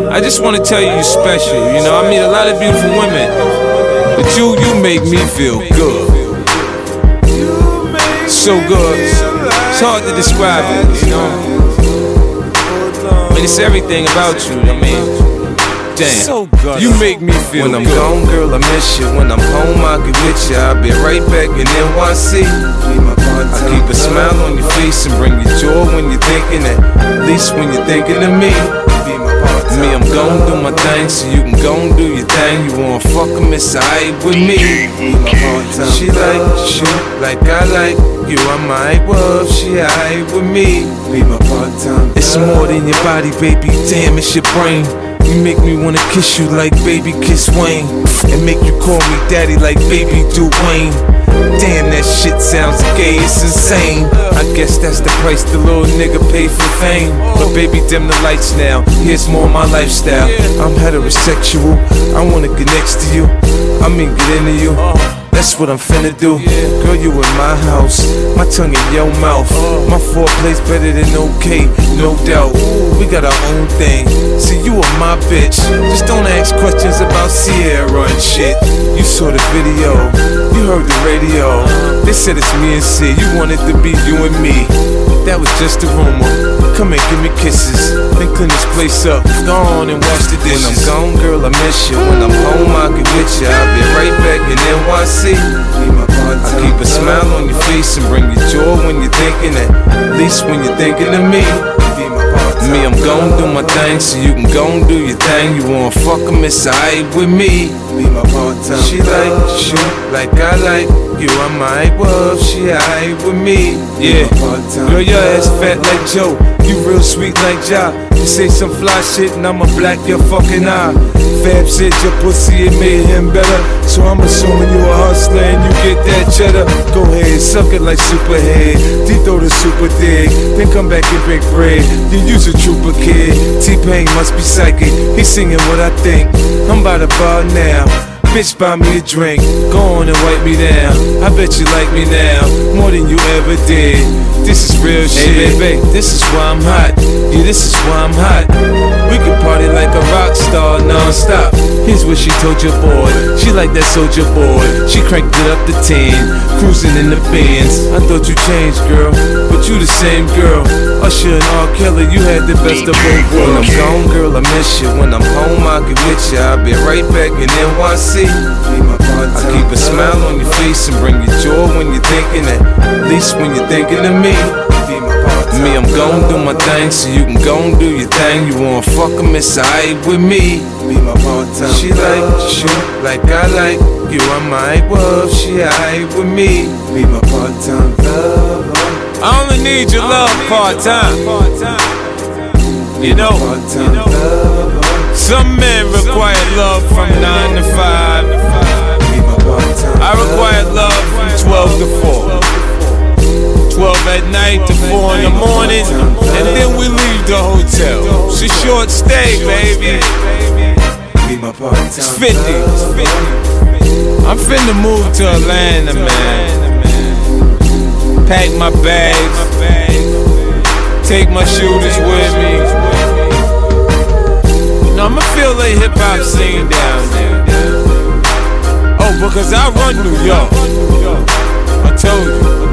I just wanna tell you you're special. You know, I meet a lot of beautiful women, but you make me feel good. So good. It's hard to describe it, you know. I mean, it's everything about you, I mean. Damn, so good. You make me feel when I'm good. gone, girl, I miss you. When I'm home, I'll get with you. I'll be right back in NYC. I keep a smile on your face and bring you joy when you're thinking it. At least when you're thinking of me. Me, I'm gon' do my thing, so you can gon' do your thing. You wanna fuck him, it's alright with me. She like you, like I like you. I'm alright with, she alright with me. It's more than your body, baby, damn, it's your brain. You make me wanna kiss you like baby kiss Wayne, and make you call me daddy like baby Dwayne. Damn, that shit sounds gay, it's insane. I guess that's the price the little nigga pay for fame. But baby, dim the lights now, here's more of my lifestyle. I'm heterosexual, I wanna get next to you, I mean get into you. That's what I'm finna do. Girl, you in my house, my tongue in your mouth. My foreplay's better than okay, no doubt. We got our own thing, see you are my bitch. Just don't ask questions about Sierra and shit. You saw the video, you heard the radio. They said it's me and C, you wanted to be you and me. That was just a rumor. Come and give me kisses, then clean this place up. Go on and wash the dishes. When I'm gone, girl, I miss you. When I'm home, I'll get with you. I'll be right back in NYC. I keep a smile on your face and bring you joy when you're thinking it. At least when you're thinking of me. Me, I'm gon' do my thing, so you can gon' do your thing. You wanna fuck him, it's alright with me. She like you, like I like you. I'm alright with, she alright with me. Yeah, girl, your ass fat like Joe. You real sweet like Ja. You say some fly shit and I'ma black your fucking eye. Fab said your pussy, it made him better. So I'm assuming you a hustler and you get that cheddar. Go ahead, suck it like Superhead. Deep throw the super dig, then come back and break bread. You use a trooper kid. T-Pain must be psychic, he's singing what I think. I'm by the bar now. Bitch, buy me a drink, go on and wipe me down. I bet you like me now, more than you ever did. This is real shit. Hey baby, this is why I'm hot. Yeah, this is why I'm hot. We can party like a rock star non-stop. Here's what she told your boy. She like that soldier boy. She cranked it up to 10, cruising in the Benz. I thought you changed, girl, but you the same girl. Usher and R. Kelly, you had the best of both worlds. When I'm gone, girl, I miss you. When I'm home, I'll get with you. I'll be right back in NYC. I keep a smile on your face and bring you joy when you're thinking it. At least when you're thinking of me. Me, I'm gon' do my thing, so you can gon' do your thing. You wanna fuck him, it's alright with me. She like you, like I like you. I'm alright with, she alright with me. Be my part-time lover. I only need your love part-time. You know, some men require love from 9 to 5. I require love from 12 to 4. 12 at night to 4 in the morning, and then we leave the hotel. It's a short stay, baby. It's 50. I'm finna move to Atlanta, man. Pack my bags, take my shooters with me. No, I'ma feel like hip-hop scene down there. Oh, because I run New York. I told you.